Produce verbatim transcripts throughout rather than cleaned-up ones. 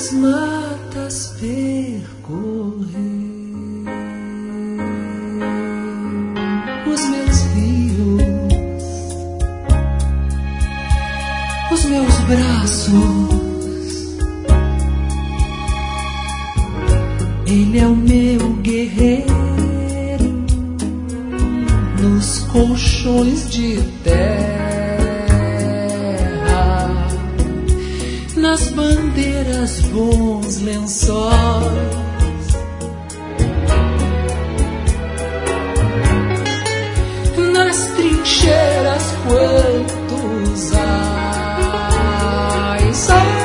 nas matas percorrer os meus rios, os meus braços. Ele é o meu guerreiro nos colchões de terra, nas bandeiras, bons lençóis, nas trincheiras, quantos ais.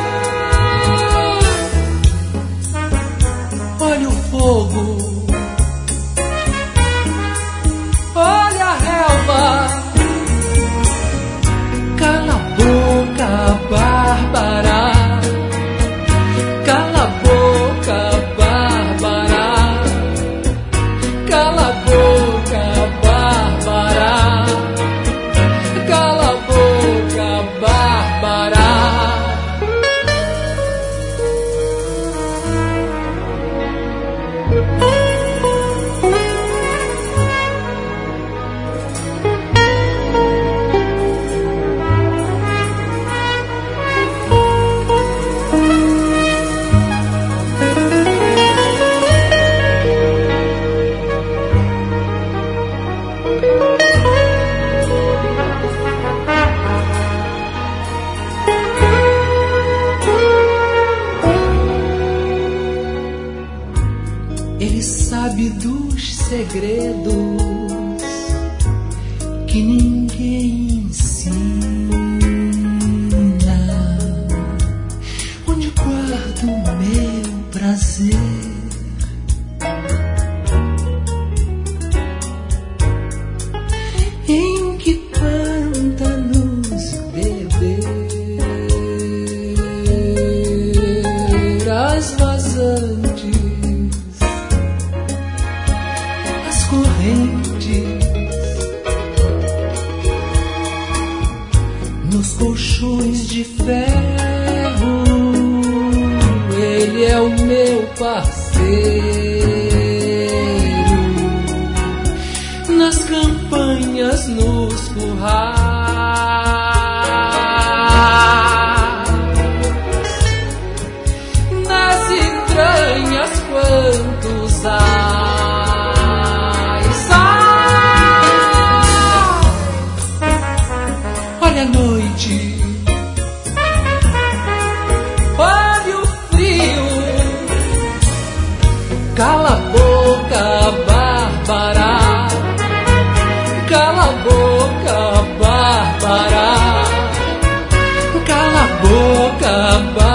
Olha o fogo, olha a relva, cala a boca, Bárbara, cala a boca, Bárbara, cala a boca, Bárbara, cala a boca, Bárbara. Ele sabe dos segredos que ninguém ensina, onde guardo o meu prazer. Em que pântanos beber as vazantes, as correntes, nos colchões de ferro. Ele é o meu parceiro nas campanhas, nos currais, nas entranhas, quantos ais. Ah! Olha a noite, olha o frio, cala a boca, Bárbara, cala a boca, Bárbara, cala a boca, Bárbara.